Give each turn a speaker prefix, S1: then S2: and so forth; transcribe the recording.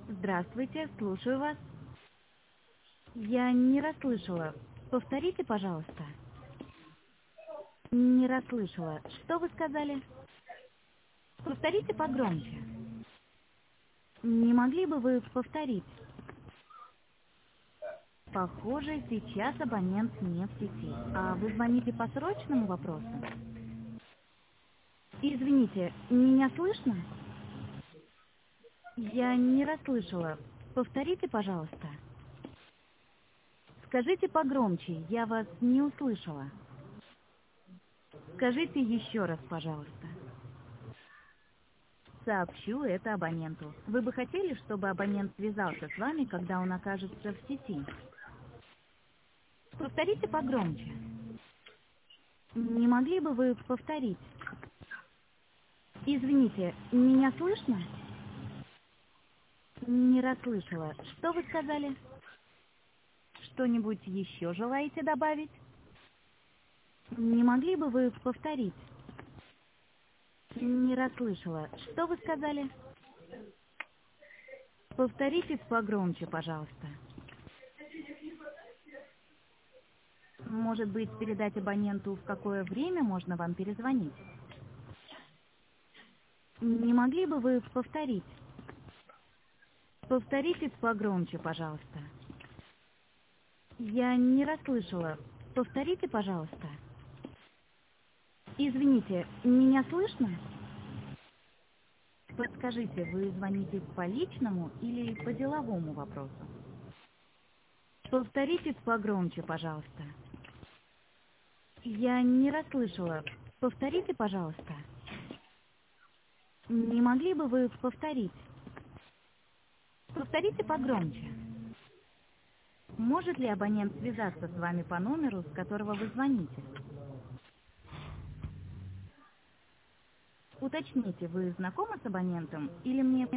S1: Здравствуйте, слушаю вас. Я не расслышала. Повторите, пожалуйста. Не расслышала. Что вы сказали? Повторите погромче. Не могли бы вы повторить? Похоже, сейчас абонент не в сети. А вы звоните по срочному вопросу? Извините, меня слышно? Я не расслышала. Повторите, пожалуйста. Скажите погромче, я вас не услышала. Скажите еще раз, пожалуйста. Сообщу это абоненту. Вы бы хотели, чтобы абонент связался с вами, когда он окажется в сети? Повторите погромче. Не могли бы вы повторить? Извините, меня слышно? Не расслышала. Что вы сказали? Что-нибудь еще желаете добавить? Не могли бы вы повторить? Не расслышала. Что вы сказали? Повторите погромче, пожалуйста. Может быть, передать абоненту, в какое время можно вам перезвонить? Не могли бы вы повторить? Повторите погромче, пожалуйста. Я не расслышала. Повторите, пожалуйста. Извините, меня слышно? Подскажите, вы звоните по личному или по деловому вопросу? Повторите погромче, пожалуйста. Я не расслышала. Повторите, пожалуйста. Не могли бы вы повторить? Повторите погромче. Может ли абонент связаться с вами по номеру, с которого вы звоните? Уточните, вы знакомы с абонентом или мне